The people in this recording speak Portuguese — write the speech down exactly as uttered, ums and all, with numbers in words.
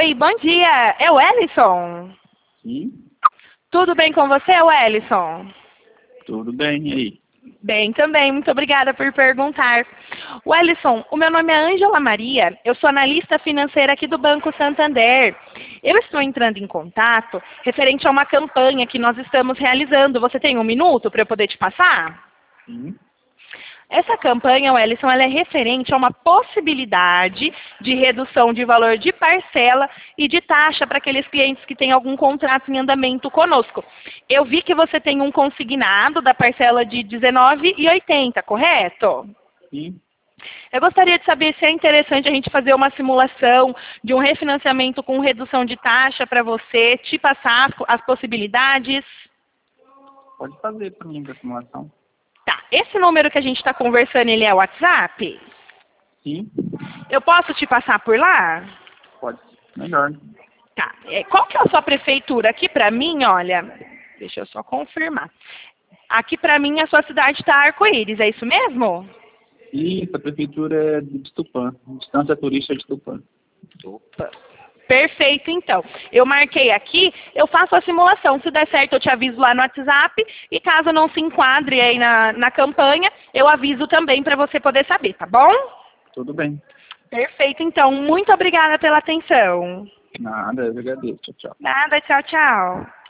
Oi, bom dia. É o Ellison? Sim, Tudo bem com você, Ellison? tudo bem, e aí? Bem também, muito obrigada por perguntar. Ellison, o meu nome é Ângela Maria, eu sou analista financeira aqui do Banco Santander. Eu estou entrando em contato referente a uma campanha que nós estamos realizando. Você tem um minuto para eu poder te passar? Sim, Essa campanha, Ellison, ela é referente a uma possibilidade de redução de valor de parcela e de taxa para aqueles clientes que têm algum contrato em andamento conosco. Eu vi que você tem um consignado da parcela de dezenove reais e oitenta centavos, correto? sim, Eu gostaria de saber se é interessante a gente fazer uma simulação de um refinanciamento com redução de taxa para você, te passar as, as possibilidades. pode fazer para mim a simulação. Tá, esse número que a gente está conversando, ele é o WhatsApp? Sim, Eu posso te passar por lá? pode ser melhor. Tá, é, qual que é a sua prefeitura? Aqui para mim, olha, deixa eu só confirmar. Aqui para mim a sua cidade está Arco-Íris, é isso mesmo? Isso, a prefeitura é de Tupã, distância turística de Tupã. Opa. Perfeito, então. Eu marquei aqui, eu faço a simulação. Se der certo, eu te aviso lá no WhatsApp. E caso não se enquadre aí na, na campanha, eu aviso também para você poder saber, tá bom? Tudo bem. Perfeito, então. Muito obrigada pela atenção. Nada, eu agradeço. Tchau, tchau. Nada, tchau, tchau.